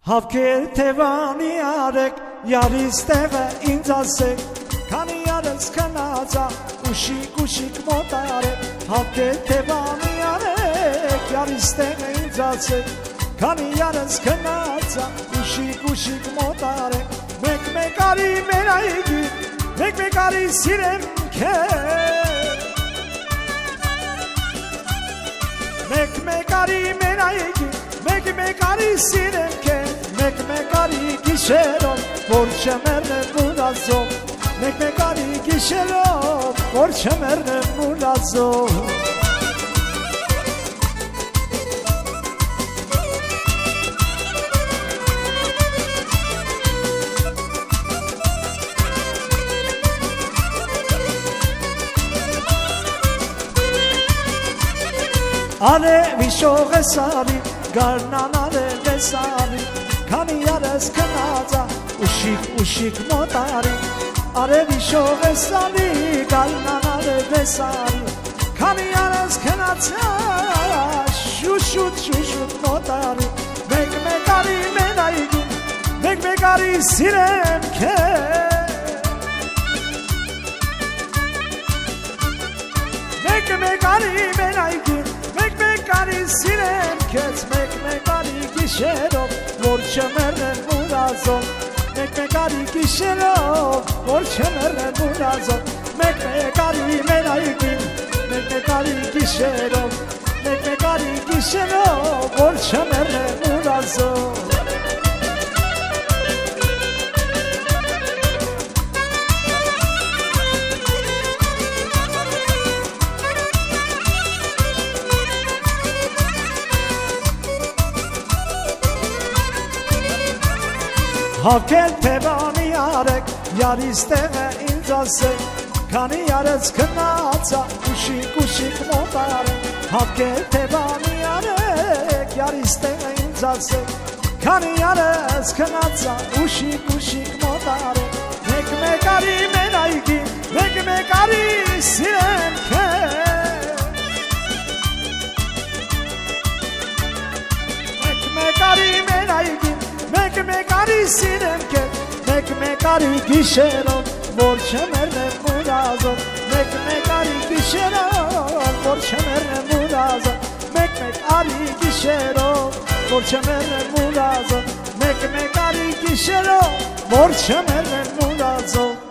Հավքեր թևանի արեք, յարից տեղը ինձ ասեք, քանի յարս քնածա, ուշիկ մոտարեք, հավքեր թևանի արեք, յարից տեղը ինձ ասեք, քանի յարս քնածա, ուշիկ մոտարեք, մեկ արի մեր այգի, մեկ արի սիրեմ քեզ, մեկ արի մեր այգի, մեկ արի սիրեմ քեզ, մեկ արի գիշերով, որ չմեռնեմ մուրացով, մեկ արի գիշերով, որ չմեռնեմ մուրացով։ Արևի շողը սարի, գարնան արև է սարի, քանի յարս քնածա, ուշիկ մոտարի, արևի շողը սարի, գարնան արև է սարի, քանի յարս քնածա, շուշուտ մոտարի, մեկ արի մեր այգի, մեկ արի սիրեմ քեզ, մեկ արի մեր այգի, մեկ արի սիրեմ քեզ, մեկ արի գիշերով, որ չմեռնեմ մուրազով, մեկ արի գիշերով, որ չմեռնեմ մուրազով, մեկ արի մեր այգին, մեկ արի գիշերով, մեկ արի գիշերով, որ չմեռնեմ մուրազով։ Հավքեր թևանի արեք, յարից տեղը ինձ ասեք, քանի յարս քնածա, ուշիկ մոտարեք, հավքեր թևանի արեք, յարից տեղը ինձ ասեք, քանի յարս քնածա, ուշիկ մոտարեք, մեկ արի մեր այգի, մեկ արի սիրեմ քեզ, մեկ արի մեր այգի, մեկ արի սիրեմ քեզ, մեկ արի գիշերով, որ չմեռնեմ մուրազով, մեկ արի գիշերով, որ չմեռնեմ մուրազով, մեկ արի գիշերով, որ չմեռնեմ մուրազով, մեկ արի գիշերով, որ չմեռնեմ մուրազով։